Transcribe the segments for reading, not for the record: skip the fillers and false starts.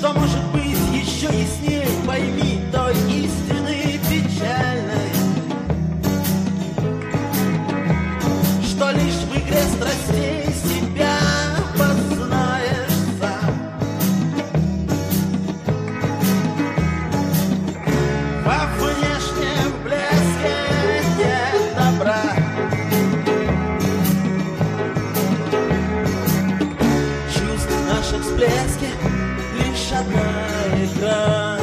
Что может быть еще яснее, пойми, той истины печальной, что лишь в игре страстей себя познаешь сам. Во внешнем блеске нет добра, чувств наших всплески лишь одна игра.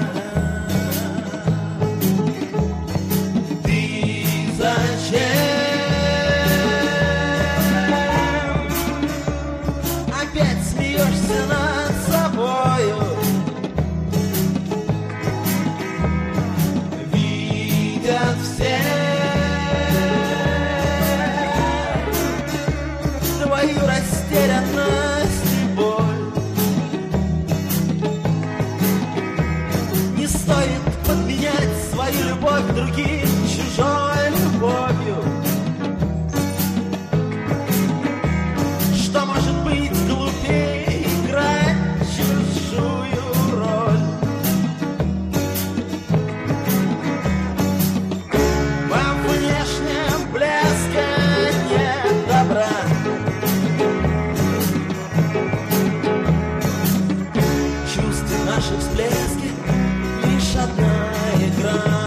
Ты зачем опять смеешься над собою, видят все твою растерянность и боль. Не стоит подменять свою любовь другим чужой любовью. Что может быть глупее играть чужую роль? Во внешнем блеске нет добра, чувств наших всплески лишь одна игра.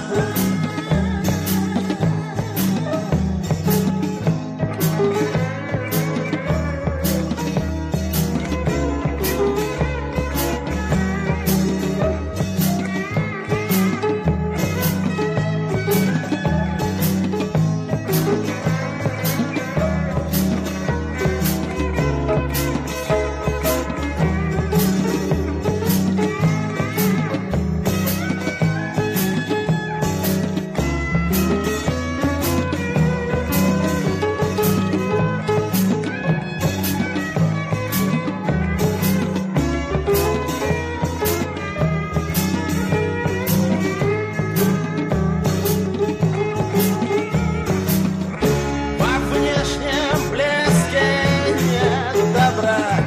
Во внешнем блеске нет добра,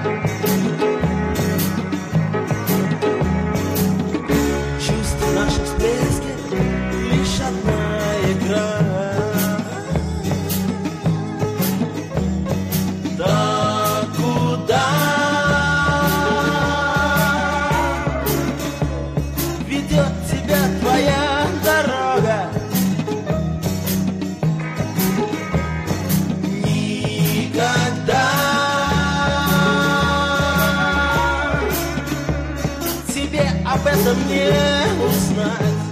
чувств наших всплески лишь одна игра. Да куда ведет тебя твоя дорога? Никогда тебе об этом не узнать.